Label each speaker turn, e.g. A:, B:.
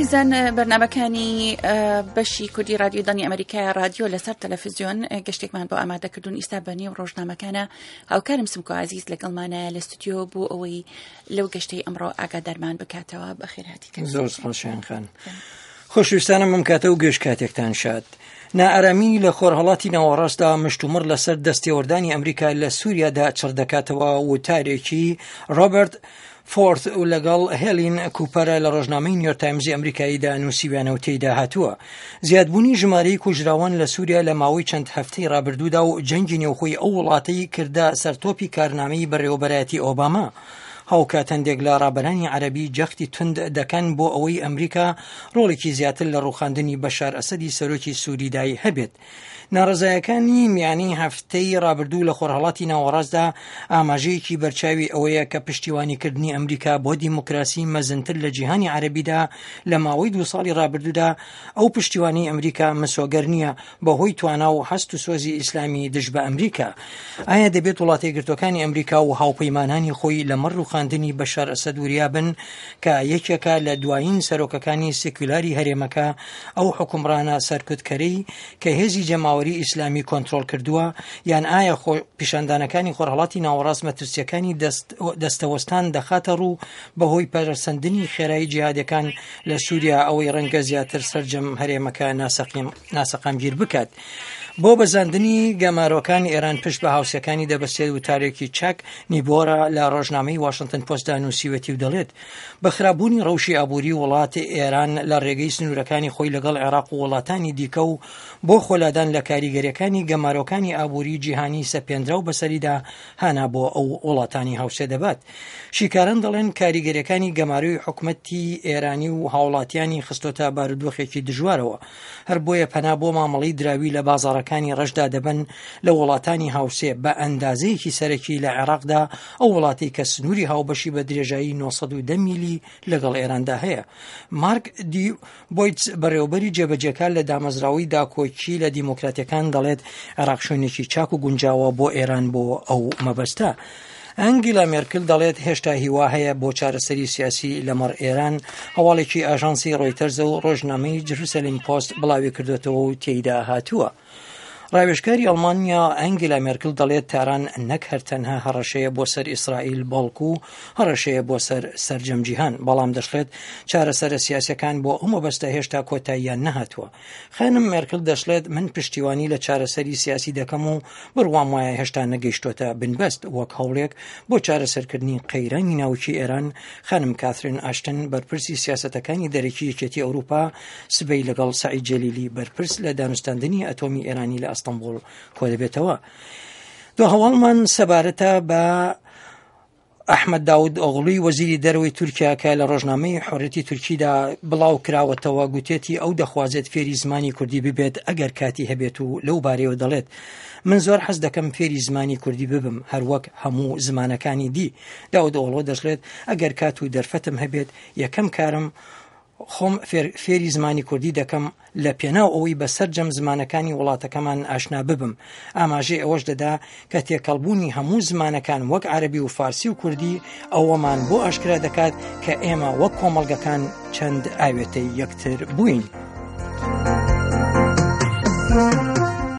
A: بیزن برنامه‌کانی بەشی کوردی رادیۆ دانی ئەمریکای رادیۆ لەسەر تەلەڤیزیۆن گەشتێکمان بۆ ئامادەکردوون ئیستا بەنی و ڕۆژنامەکانە هاوکارم سمکۆ عزیز لەگەڵمانە لە ستودیۆ بۆ ئەوەی لەو گەشتەی ئەمڕۆ ئاگادارمان بکاتەوە. بەخێر هاتیکە.
B: زۆر سپاسیان خان. خۆشویستانم ئەم کاتە و گەشت کاتێکتان شاد. نائارامی لە خۆرهەڵاتی ناوەڕاستدا مشتومڕ لەسەر دەستێوەردانی ئەمریکا لە سووریادا چڕ دەکاتەوە وتارێکی ڕۆبرت فۆرت و لەگەڵ هێلین کوپەرە لە ڕۆژنامەی نیویۆرک تایمزی ئەمریکاییدا نووسیویانە و تێیدا هاتووە. زیادبوونی ژمارەی کوژراوان لە سووریا لە ماوەی چەند هەفتەی ڕابردوودا و جەنگی نێوخۆی ئەو وڵاتەی کردە سەرتۆپی کارنامەی بەڕێوەبەرایەتی ئۆباما. هاوکاتەندێک لە ڕابەرانی عەرەبی جەختی تند دەکەن بۆ ئەوەی ئەمریکا ڕۆڵێکی زیاتر لە ڕووخاندنی بەشار ئەسەدی سەرۆکی سووریدای هەبێت. ناڕزایەکانی میانی هەفتەی ڕابردوو لە خۆرهەڵاتی ناوەڕاستدا ئاماژەیەکی بەرچاوی ئەوەیە کە پشتیوانیکردنی ئەمریکا بۆ دیموکراسی مەزنتر لە جیهانی عەرەبیدا لە ماوەی 2 ساڵی ڕابردوودا ئەو پشتیوانی ئەمریکا مسۆگەر نییە بەهۆی توانا و هەست و سۆزی ئیسلامی دژ بە ئەمریکا. ئایا دەبێت وڵاتە یەکگرتووەکانی ئەمریکا و هاوپەیمانانی خۆی لەمەڕ ڕووخاندنی بەشار ئەسەد وریابن کە یەکێکە لە دوایین سەرۆکەکانی سێکولاری هەرێمەکە ئەو حکومڕانە سەرکوتکەرەی کە هێزی جەماوەری ئیسلامی کۆنتڕۆل کردووە، یان ئایا پیشاندانەکانی خۆرهەڵاتی ناوەڕاست مەترسیەکانی دەستەوەستان دەخاتە ڕوو بەهۆی پەرسەندنی خێرایی جیهادیەکان لە سووریا ئەوەی ڕەنگە زیاتر سەرجەم هەرێمەکە ناسەقامگیر بکات. بۆ بەزاندنی گەمارۆکانی ئێران پشت بە هاوسەکانی دەبەستێت وتارێکی چاک نیبۆرە لە ڕۆژنامەی واشنگتن پۆستدا نووسیوەتی و دەڵێت بە خراپبوونی ڕەوشی ئابووری وڵاتی ئێران لە ڕێگەی سنوورەکانی خۆی لەگەڵ عێراق و وڵاتانی دیکە و بۆ خۆلادان لە کاریگەریەکانی گەمارۆکانی ئابووری جیهانی سەپێنرا و بەسەریدا هانا بۆ ئەو وڵاتانی هاوسێ دەبات. شیکاران دەڵێن کاریگەریەکانی گەماروی حکومەتی ئێرانی و هاوڵاتیانی خستۆتە بارودۆخێکی دژوارەوە، هەر بۆیە پەنا بۆ مامەڵەی دراوی لە بازاڕەکانی ڕەشدا دەبن لە وڵاتانی هاوسێ بە ئەندازەیەکی سەرەکی لە عێراقدا ئەو وڵاتی کە سنووری هاوبەشی بە درێژایی 910 میلی لەگەڵ ئێراندا هەیە. مارک دی بۆیتس بەڕێوەبەری جێبەجێکار لە دامەزراوی داکۆچی لە دیموکراتیەکان دەڵێت عێراق شوێنێکی چاک و گونجاوە بۆ ئێران بۆ ئەو مەبەستە. ئەنگیلا مێرکل دەڵێت هێشتا هیوا هەیە بۆ چارەسەری سیاسی لەمەڕ ئێران. هەواڵێکی ئاژانسی ڕۆیتەرز و ڕۆژنامەی جروسەلیم پۆست بڵاوی کردوێتەوە و تێیدا هاتووە. ڕاوێژکاری ئەڵمانیا ئەنگیلا مێرکل دەڵێت تاران نەک هەرتەنها هەڕەشەیە بۆ سەر ئیسرائیل بەڵکو هەڕەشەیە بۆ سەر سەرجەم جیهان، بەڵام دەشڵێت چارەسەرە سیاسەکان بۆ ئەو مەبەستە هێشتا کۆتاییان نەهاتووە. خانم مێرکل دەشڵێت من پشتیوانی لە چارەسەری سیاسی دەکەم و بڕوام وایە هێشتا نەگەیشتۆتە بنبەست وەک هەوڵێک بۆ چارەسەرکردنی قەیرانی ناوچی ئێران. خانم کاترین ئاشتن بەرپرسی سیاسەتەکانی دەرەکی یەکێتی ئەوروپا سبەی لەگەڵ سەعید جەلیلی بەرپرس لە دانوستاندنی ئەتۆمی ئێرانی لە ئەستەمبوڵ کۆ دەبێتەوە. دو هەواڵمان سەبارەتە بە ئەحمەد داود ئۆغڵوی وەزیری دەرەوەی تورکیا کە لە ڕۆژنامەی حۆڕەتی تورکیدا بڵاو کراوەتەوە گوتێتی ئەو دەخوازێت فێری زمانی کوردی ببێت ئەگەر کاتی هەبێت و لەو بارەیەوە دەڵێت من زۆر حەز دەکەم فێری زمانی کوردی ببم هەروەک هەموو زمانەکانی دی. داود ئۆغڵۆ دەژڵێت ئەگەر کات و دەرفەتم هەبێت یەکەم کارم خۆم فێری زمانی کوردی دەکەم لە پێناو ئەوەی بە سەرجەم زمانەکانی وڵاتەکەمان ئاشنا ببم. ئاماژەی ئەوەش دەدا کە تێکەڵبوونی هەموو زمانەکان وەک عەرەبی و فارسی و کوردی ئەوەمان بۆ ئاشکرا دەکات کە ئێمە وەک کۆمەڵگەکان چەند ئاوێتەی یەکتر بووین.